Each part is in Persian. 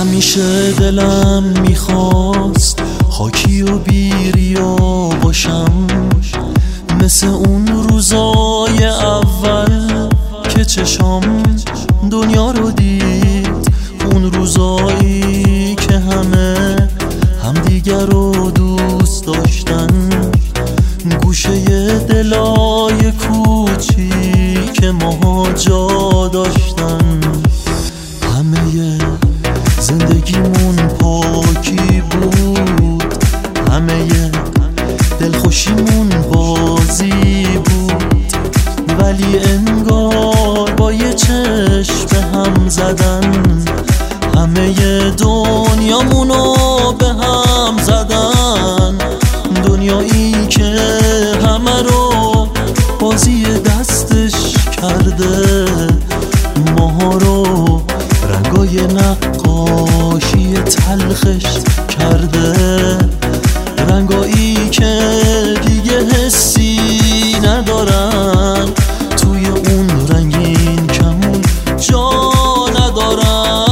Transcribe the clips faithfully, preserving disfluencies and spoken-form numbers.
همیشه دلم میخواست خاکی و بیریا باشم، مثل اون روزای اول که چشام دنیا رو دید، اون روزایی که همه همدیگر رو دوست داشتن، گوشه دلای کوچیک ماها جا داشتن. همه زندگیمون پاکی بود، همه دلخوشیمون بازی بود، ولی انگار با یه چشم به هم زدن، همه دنیامونو به هم زدن. دنیایی که همه رو بازی دستش کرده، ماها رو رنگای نقاشی تلخش کرده، رنگایی که دیگه حسی ندارن، توی اون رنگین کمون جا ندارن.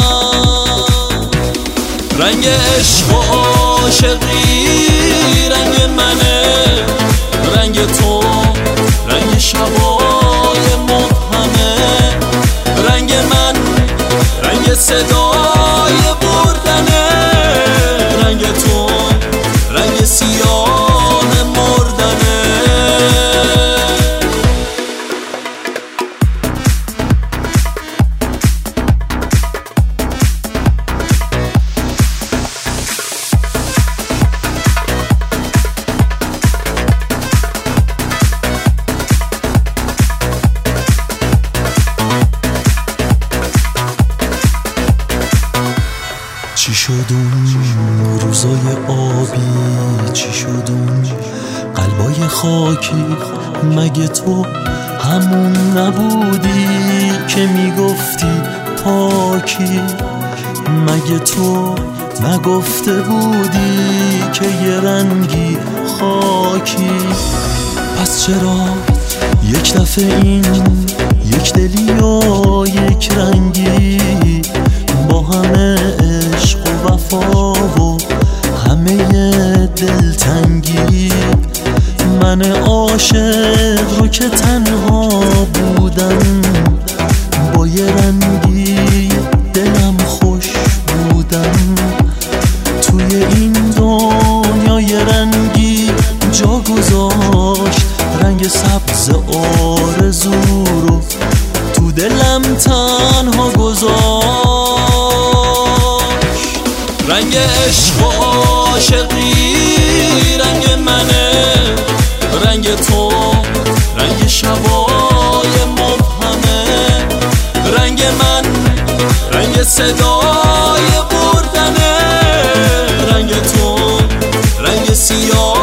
رنگ عشق و عاشقی رنگ منه، رنگ تو رنگ شبای مبهمه، رنگ من رنگ صدای بردنه، رنگ تو رنگ سیاه مردنه. چی شد اون روزای آبی، چی شد اون قلبای خاکی، مگه تو همون نبودی که میگفتی پاکی، مگه تو نگفته بودی که یه رنگی خاکی؟ پس چرا یک دفعه این یک دلی و یک رنگی، با همه عشق و وفا و همه دلتنگی، من عاشق رو که تنها بودم، با یه رنگی دلم خوش بودم، توی این دنیا یه رنگی جا گذاشت، رنگ سبز آرزو رو تو دلم تنها گذاشت. رنگ عشق و عاشقی رنگ منه، رنگ تو رنگ شبای مبهمه، رنگ من رنگ صدای بردنه، رنگ تو رنگ سیاه